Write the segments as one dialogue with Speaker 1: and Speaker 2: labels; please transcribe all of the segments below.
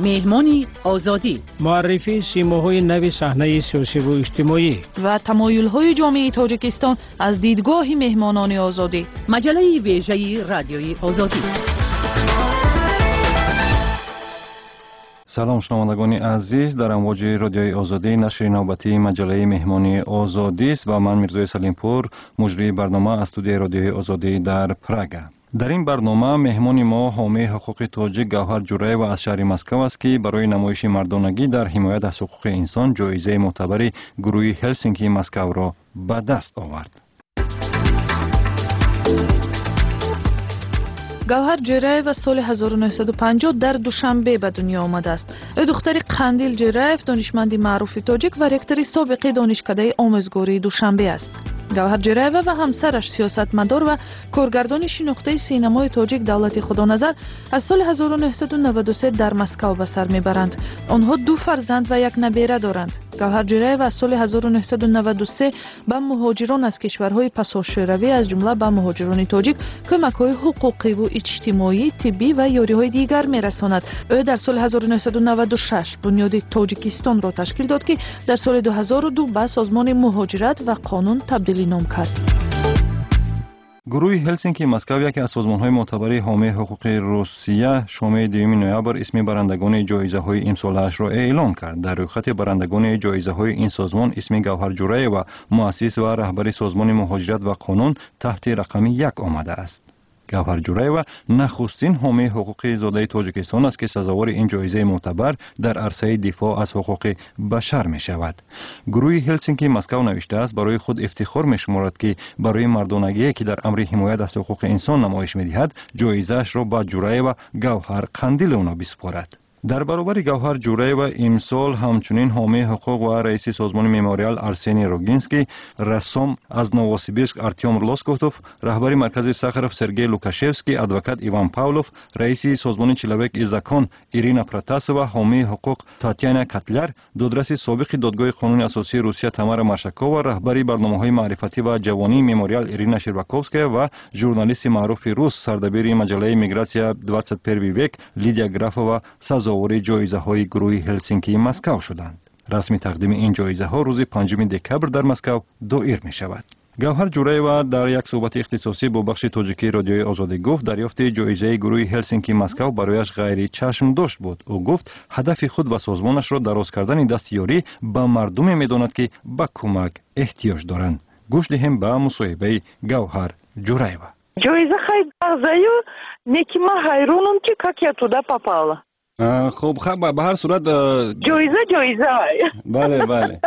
Speaker 1: مهمانی آزادی،
Speaker 2: معرفی سیماهای نو صحنه سیاسی و اجتماعی
Speaker 3: و تمایل‌های جامعه تاجیکستان از دیدگاه مهمانان آزادی.
Speaker 1: مجله ویژه رادیوی آزادی.
Speaker 4: سلام شنوندگان عزیز، در امواج رادیوی آزادی نشر نوبتی مجله مهمانی آزادی است و من میرزای سلیمپور مجری برنامه از استودیوی رادیوی آزادی در پراگ. در این برنامه مهمان ما حامی حقوق تاجیک گوهر جورایوا از شهر مسکو است که برای نمایش مردانگی در حمایت از حقوق انسان جایزه معتبر گروه هلسینکی مسکو را به دست آورد.
Speaker 3: گوهر جورایوا سال 1950 در دوشنبه به دنیا آمده است. او دختر قندیل جورایف دانشمند معروف تاجیک و رکتر سابق دانشکده آموزگاری دوشنبه است. گوهر جورایوا و همسرش سیاستمدار و کارگردان شناخته سینمای تاجیک دولت خدانظر از سال 1993 در مسکو به سر میبرند. آنها 2 فرزند و 1 نبیره دارند. گوهر جورایوا از سال 1993 به مهاجران از کشورهای پساشوروی از جمله به مهاجران تاجیک کمک‌های حقوقی و اجتماعی، طبی و یاری‌های دیگر می‌رساند. او در سال 1996 بنیاد تاجیکستان را تشکیل داد که در سال 2002 به سازمان مهاجرت و قانون تبدیل نام کرد.
Speaker 4: گروه هلسینکی مسکو یکی از سازمان‌های معتبر حامی حقوق روسیه شام 2 نوامبر اسم برندگان جایزه‌های امسالش را اعلام کرد. در رخصت برندگان جایزه‌های این سازمان اسم گوهر جورایوا مؤسس و رهبر سازمان مهاجرت و قانون تحت رقم 1 آمده است. گوهر جورایوا نخستین حامی حقوق زاده تاجیکستان است که سزاوار این جایزه معتبر در عرصه دفاع از حقوق بشر می شود. گروه هلسینکی مسکو نوشته است برای خود افتخار می شمارد که برای مردانگی که در امر حمایت از حقوق انسان نمایش می دهد جایزه‌اش را به جورایوا گوهر قندیل اونا بسپارد. در برابر گوهر جورایوا امسال همچنین حامی حقوق و رئیس سازمان مموریال ارسنی روگینسکی، رسام از نووسیبیرسک ارتیوم لاسکوتوف، رهبر مرکز ساخاروف سرگئی لوکاشevsky، ادوکات ایوان پاولوف، رئیس سازمان چلوک ایزاکان ایرینا پراتاسووا، حامی حقوق تاتیانا کاتلر، دادرس سابق دادگاه قانون اساسی روسیه تامارا مارشاکووا، رهبر برنامه‌های معرفتی و جوانی مموریال ایرینا شرباکوفسکیا و ژورنالیست معروف روس سردبیر مجله میگراتسیا 21 ویک لیدیا گرافووا سزاوار جایزه‌های گروه هلسینکی مسکو شدند. رسمی تقدیم این جایزه‌ها روز 5 دکبر در مسکو دایر می‌شود. گوهر جورایوا در یک صحبت اختصاصی با بخش تاجیکی رادیوی آزادی گفت دریافت جایزه گروه هلسینکی مسکو برایش غیر چشم داشت بود. او گفت هدف خود و سازمانش را دراز کردن دستیاری به مردم می‌داند که به کمک احتیاج دارند. گوش دهیم به مصاحبه گوهر جورایوا.
Speaker 5: جایزه خیلی بغضایی نیکی ما حیرانم که як туди попала.
Speaker 4: خب به هر صورت
Speaker 5: جایزه
Speaker 4: بله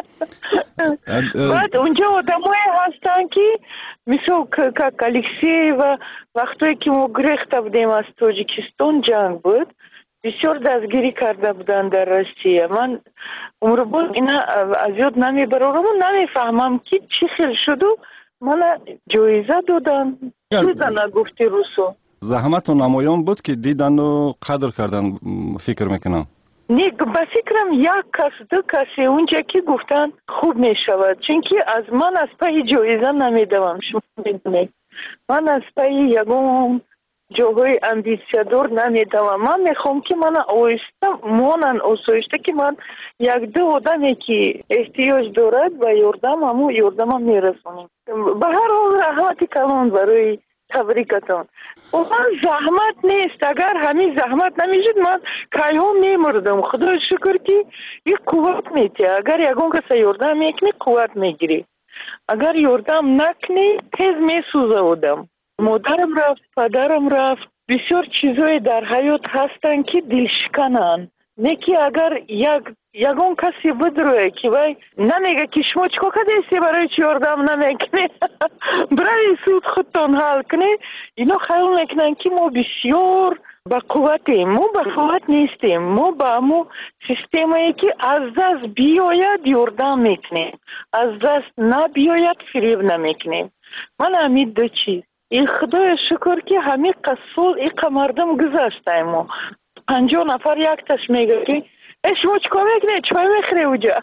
Speaker 5: بعد اونجا آدمایی هستن که مثل کالیکسی و وقتی که ما گریخته بودیم از تاجیکستان جنگ بود بسیار دستگیری کرده بودن در روسیه. من عمر بود اینا از یاد نمیبرم و نمیفهمم که چی خیلی شد و من جایزه دادن. چیزا نگفتی روسو.
Speaker 4: زحمت و نمایان بود که دیدن و قدر کردن فکر میکنم.
Speaker 5: نه به فکرم 1 کس 2 کسی اونجا که گفتن خوب میشود چون که از من از پای جایزه نمیدوم. شما میدونید من از پای یگون جاهای امبیسیادور نمیدوم. من میخوام که من آیسته مانن آسایشته که من 1-2 آدمی که احتیاج دارد و یاردم همو یاردم میرسونیم. به هر حال رحمت کلان برای تبریکتان. من زحمت نیست. اگر همین زحمت نمیشد من کایها میمردم. خدا شکر که یک قوت میده. اگر یگون کسی یاردم میکنی قوت میگیری. اگر یاردم نکنی تیز میسوزه آدم. مادرم رفت، پدرم رفت. بسیار چیزای در حیات هستن که دلشکنن. نه که اگر یگون کسی بدروه که وای نمیگه که شما چکو کدیستی برای چی یاردم نمیکنی برای سود خودتون حل کنی. اینا خیال میکنن که ما بسیار با قوتیم. ما با قوت نیستیم. ما با همو سیستمایی که از دست بیاید یاردم میکنیم، از دست نبیاید فریب نمیکنیم. من همین 2 چیز این خدای شکر که همین قصول این مردم گذاشته. ما 50 نفر یک تاش میگه که شما چکار میکنی؟ چای میخوری اونجا؟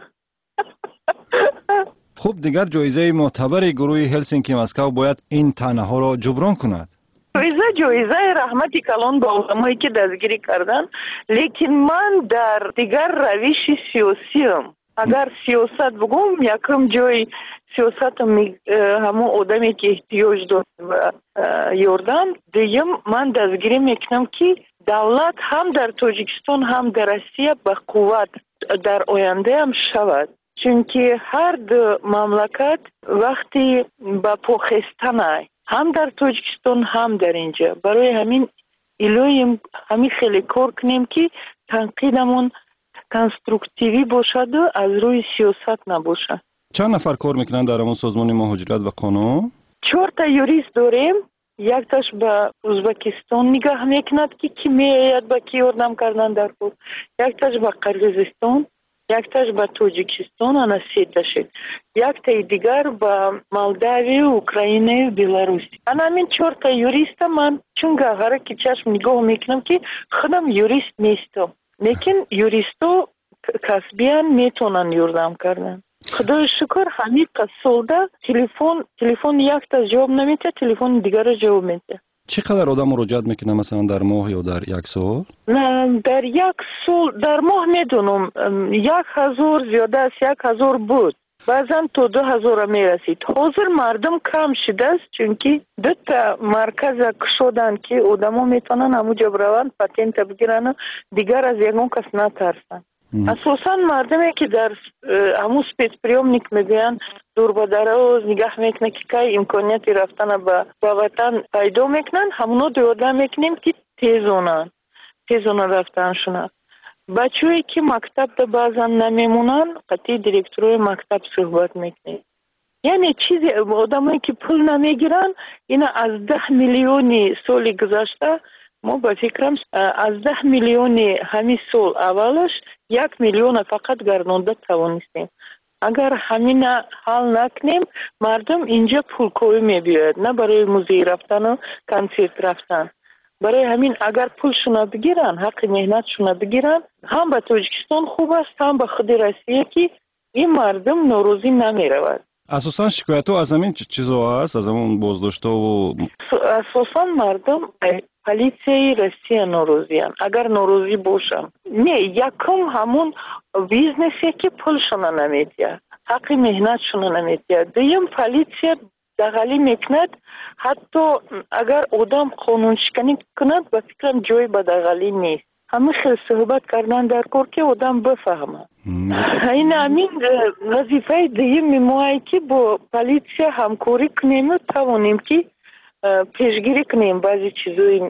Speaker 4: خب دیگر جایزه معتبر گروه هلسینکی مسکو باید این طعنه ها را جبران کند.
Speaker 5: جایزه رحمتی کلان با آدمایی که دستگیری کردن، لیکن من در دیگر روش سیاسیم. اگر سیاست بگم یکم جای سیاست همون آدمی که احتیاج داره و یاردم، دیگه من دستگیری میکنم که دولت هم در تاجیکستان هم در روسیه به قوت در آینده هم شود، چونکه هر دو مملکت وقتی با پاخستن هم در تاجیکستان هم در اینجا، برای همین ایلویم همین خیلی کار کنیم که تنقیدمون کنسترکتیوی باشد و از روی سیاست نباشد.
Speaker 4: چند نفر کار میکنن در همون سازمان مهاجرت و قانون؟ 4
Speaker 5: یوریست داریم. یک تاش به ازبکستان نگاه میکند که کی میاید با کی یاردم کردن در کار، یک تاش به قرقیزستان، یک تاش به تاجیکستان، انا 3 تاشه، یک تای دیگر به مولداوی، اوکراینه و بلاروسی. انا همین 4 یوریست من چون گاهره که چشم نگاه میکنم که خودم یوریست نیستم، لیکن یوریستو کسبیان میتونن یاردم کردن. خدای شکر همین قصولده تلفن یک تا جواب نمیده، تلفن دیگر جواب میده.
Speaker 4: چقدر آدم مراجعت میکنه مثلا در ماه یا در یک سال؟
Speaker 5: در یک سال در ماه میدونم 1000 زیاده از 1000 بود، بعضا تا 2000 میرسید. حاضر مردم کم شده است چونکی 2 مرکز شدن که آدما میتونن همونجا بروند پاتنت بگیرن، دیگر از یگان کس نترسن. اساسا مردمی که در همون سپیس پریومنیک میگن دور با دراز نگاه میکنه که که امکانیتی رفتن به وطن پیدا میکنن، همونو دیوده میکنیم که تیزونن رفتن شونه. بچه‌ای که مکتب ده بعضا نمیمونن قطعی دیرکتروی مکتب صحبت میکنه. یعنی چیزی آدمایی که پول نمیگیرن، اینا از 10 میلیونی سال گذشته ما با فکرم از 10 میلیونی همین سال اولش 1 میلیون فقط گردانده توانستیم. اگر همین حل نکنیم مردم اینجا پولکوی میبیاید، نه برای موزه رفتن و کنسرت رفتن. برای همین اگر پولشون بگیرن، حق مهنتشون بگیرن، هم به تاجیکستان خوب است هم به خود روسیه که این مردم نوروزی نمیرود.
Speaker 4: اساسا شکایت ها از همین چیزا هست، از همون بازداشت و
Speaker 5: اساسا مردم پلیسی روسیه نوروزیان. اگر نوروزی باشن نه، یکم همون بیزنسی که پولشون نمیدید، حق مهنتشون نمیدید. دویم پلیسی دغلی میکند، حتی اگر آدم قانون شکنی کند به فکرم جای به دغلی نیست. همه خیلی صحبت کردن در کار که آدم بفهمه. این همین وظیفه دویم میمونه که با پلیسی همکاری کنیم و توانیم که پیشگیری کنیم بعضی چیزایی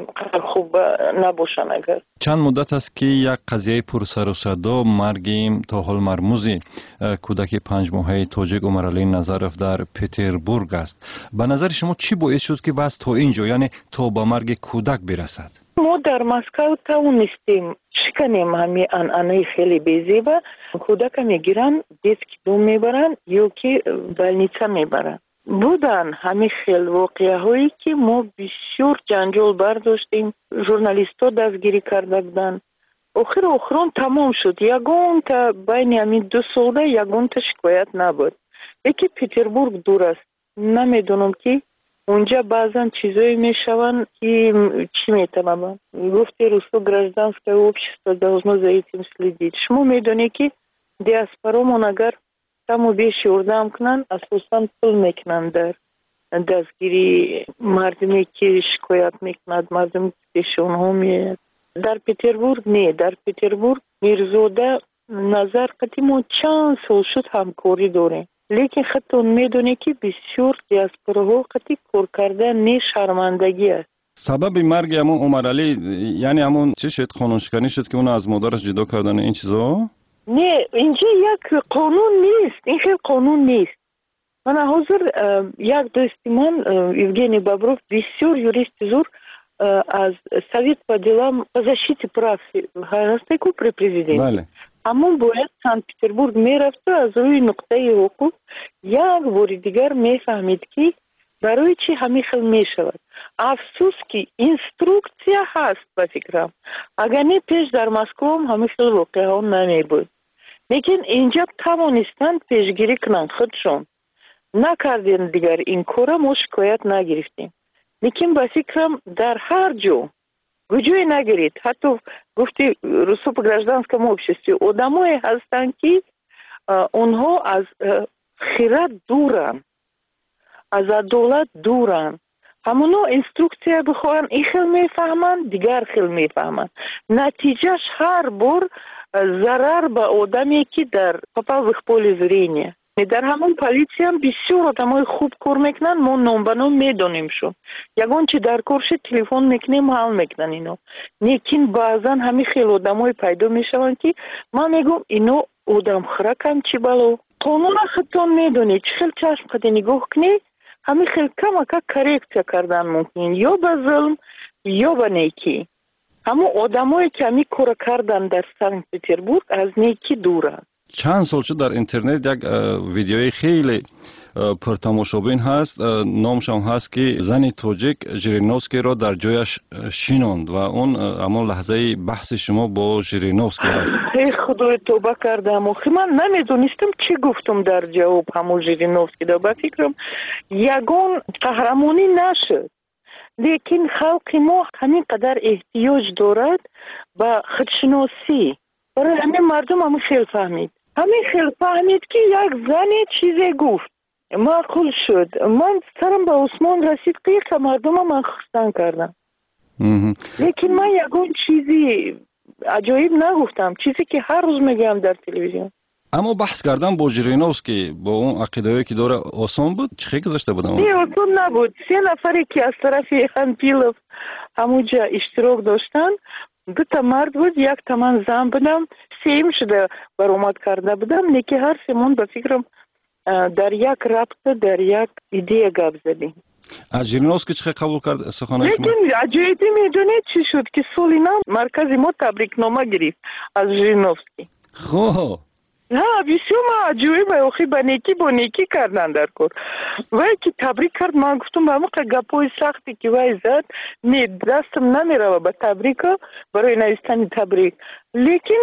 Speaker 5: خوب نباشن. اگر
Speaker 4: چند مدت است که یک قضیه پرسر و صدا مرگ تا حال مرموزی کودک 5 ماهه تاجیک عمرعلی نظرف در پتربورگ است. به نظر شما چی باعث شد که بس تا اینجا، یعنی تا به مرگ کودک برسد؟
Speaker 5: ما در مسکو توانستیم شکنیم همین انعنه خیلی بیزیبه. کودک میگیرن دیسک دوم میبرن یا که بلنیچه میبرن. بودن همین خیلی واقعه هایی که ما بسیار جنجال برداشتیم، ژورنالیست ها دستگیری کرده بودن. آخرون تمام شد. یگان تا بین همین 2 ساله یگان تا شکایت نبود. یکی پتربورگ دور است، نمیدونم که اونجا بعضا چیزایی میشون که چی میتونم گفتی روسو گражданское общество должно за этим следить. شما میدونی که دیاسپورامون اگر تمو بیش یاردم کنن اساسا پول میکنن در دستگیری مردمی که شکایت میکند، مردمی که پیش اونها میاد. در پتربورگ نه، در پتربورگ میرزوده نظر قدیمو چند سال شد همکاری داریم، لیکن خودتون میدونی که بسیار دیاسپوراها قطعی کار کردن نه شرمندگی است.
Speaker 4: سبب مرگ همون عمرعلی یعنی همون چه شد؟ قانونشکنی شد که اون از مادرش جدا کردن این چیزا؟
Speaker 5: نه، اینجا یک قانون نیست، این خیلی قانون نیست. من حاضر یک دوستی من евгений Бобров بسیار یوریست زور از Совет по делам по защите прав هسته при президенте.
Speaker 4: بله.
Speaker 5: همون باید سنت پتربورگ میرفت و از روی نقطه حقوق یک بار دیگر میفهمید که برای چی همین خیلی میشود. افسوس که اینستروکسیا هست به فکرم. اگر نه پیش در مسکو هم همین خیلی واقعه ها نمی بود. لیکن اینجا توانستند پیشگیری کنند خودشون. نکردین دیگر این کار ما شکایت نگرفتیم. لیکن به فکرم در هر جا گوجوی نگیرید، حتی گفتی رسوب گражданском обществе آدمایی هستن که اونها از خیرات دورن، از عدالت دورن. همونو اینستروکسیا بخوان این خیل میفهمن، دیگر خیل میفهمن. نتیجهش هر بار ضرر به آدمی که در попал в их поле зрения. در همون پلیسی هم بسیار آدمای خوب کار میکنن، ما نام به نام میدانیمشون. یگان چی در کارش تلفن میکنیم حل میکنن اینو. لیکن بعضا همین خیلی آدمای پیدا میشون که من میگم اینو آدم خرکن چی بلو. قانون خودتون میدونید خیلی چشم خود نگاه کنی، همین خیلی کم کرکتیا کردن ممکن یا به ظلم یا به نیکی. همون آدمایی که همین کار کردن در سنت پتربورگ از نیکی دورن.
Speaker 4: چند سال شد در اینترنت یک ویدیوی خیلی پرتماشابین هست، نامش هم هست که زن تاجیک ژیرینوفسکی را در جایش شیناند و اون همون لحظه بحث شما با ژیرینوفسکی هست.
Speaker 5: ای خدای توبه کردم، آخه من نمیدونستم چی گفتم در جواب همون ژیرینوفسکی. با فکرم یگان قهرمانی نشد، لیکن خلق ما همین قدر احتیاج دارد به خودشناسی. برای همین مردم همین خیلی فهمید، که یک زن چیزی گفت معقول شد. من سرم به عثمان رسید که مردم من خستن کردم. لیکن من یکون چیزی عجایب نگفتم، چیزی که هر روز میگم در تلویزیون.
Speaker 4: اما بحث کردن با ژیرینوفسکی با اون عقیده‌ای که داره آسان بود؟ چه گذشته بود؟
Speaker 5: نه آسان نبود. 3 نفری که از طرف خانپیلوف همونجا اشتراک داشتن، 2 مرد بود، 1 من زن بودم، 3 شده برآمد کرده بودم. لیکن هر سمون به فکرم در یک رابطه در یک ایده گپ زدیم.
Speaker 4: از ژیرینوفسکی چه قبول کرد سخنش؟
Speaker 5: لیکن عجایبی میدونید چی شد که سولینا مرکز ما تبریکنامه گرفت از ژیرینوفسکی.
Speaker 4: خب
Speaker 5: ها بسیار ما عجایب اخی با نیکی کردن در کار. وای که تبریک کرد، من گفتم با موقع گپای سختی که وای زد نه دستم نمیره به تبریک برای نوشتن تبریک. لیکن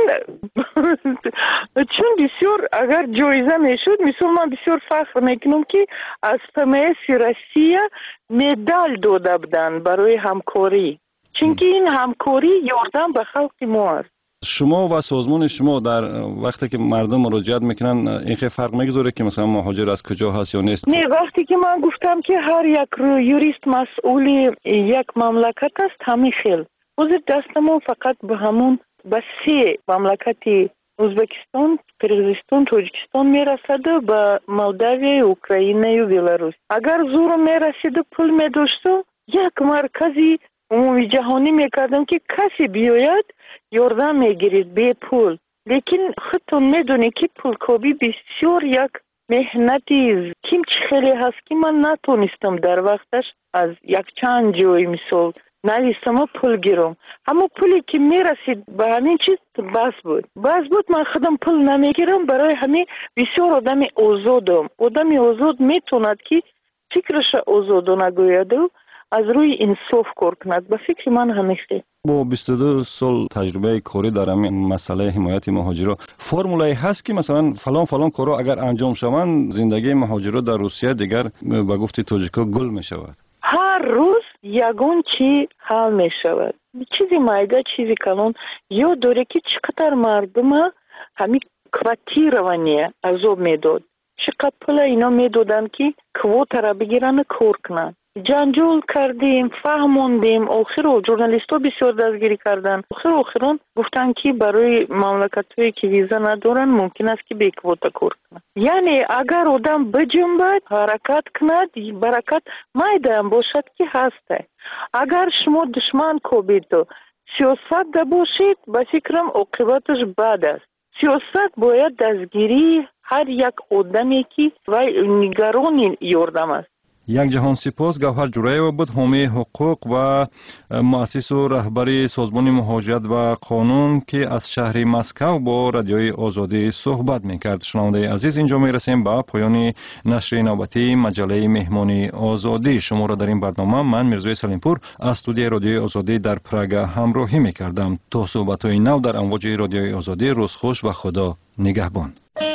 Speaker 5: چون بسیار اگر جایزه میشد، مثلا من بسیار فخر میکنم که از ФМС روسیه مدال داده بودن برای همکاری، چون که این همکاری یاردن به خلق ما است.
Speaker 4: شما و سازمان شما در وقتی که مردم مراجعت میکنن این خیلی فرق میگذاره که مثلا مهاجر از کجا هست یا نیست؟
Speaker 5: نه، وقتی که من گفتم که هر یک یوریست مسئول یک مملکت است، همین خیل حضور دست ما فقط به همون به 3 مملکت ازبکستان، قرغیزستان، تاجیکستان میرسد و به مولداوی، اوکراین و بلاروس. اگر زور میرسید و پول میداشت، یک مرکزی عمومی جهانی میکردم که کسی بیاید یاردن میگیرید به پول. لیکن خودتون میدونید که پولکابی بسیار یک مهنتی کم خیلی هست که من نتونستم در وقتش از یک چند جای مثال نویستم پول گیرم. همون پولی که میرسید به همین چیز بس بود من خودم پول نمیگیرم. برای همین بسیار آدم آزاد میتوند که فکرش آزاد نگوید و از روی انصاف کار کند. به فکر من همیشه
Speaker 4: با 22 سال تجربه کاری در همین مسئله حمایت مهاجرا فرمولایی هست که مثلا فلان کارا اگر انجام شوند زندگی مهاجرا در روسیه دیگر به گفت تاجیکا گل می شود؟
Speaker 5: هر روز یگان چی حل می شود، چیزی مایده چیزی کلان. یا دوره که چقدر مردم همین کواتیروانیه عذاب میداد، چقدر پول اینا میدادن که کوتا را بگیرن کار کنن. جنجال کردیم، فهموندیم، آخر ژورنالیست ها بسیار دستگیری کردن. آخران گفتن که برای مملکت هایی که ویزا ندارن ممکن است که به کوتا کار کنن. یعنی اگر آدم بجنبد حرکت کند، برکت مایده هم باشد که هسته. اگر شما دشمن کوبید و سیاست ده باشید، به فکرم عاقبتش بد است. سیاست باید دستگیری هر یک آدمی که وای نگران یاردم است.
Speaker 4: یک جهان سپاس. گوهر جورایو بود، حامی حقوق و مؤسس و رهبر سازمان مهاجرت و قانون که از شهر مسکو با رادیوی آزادی صحبت میکرد. شنونده عزیز، اینجا میرسیم به پایان نشر نوبتی مجله مهمانی آزادی. شما را در این برنامه من میرزوی سلیمپور از استودیوی رادیوی آزادی در پراگ همراهی میکردم. تا صحبت‌های نو در امواج رادیوی آزادی، روز خوش و خدا نگهبان.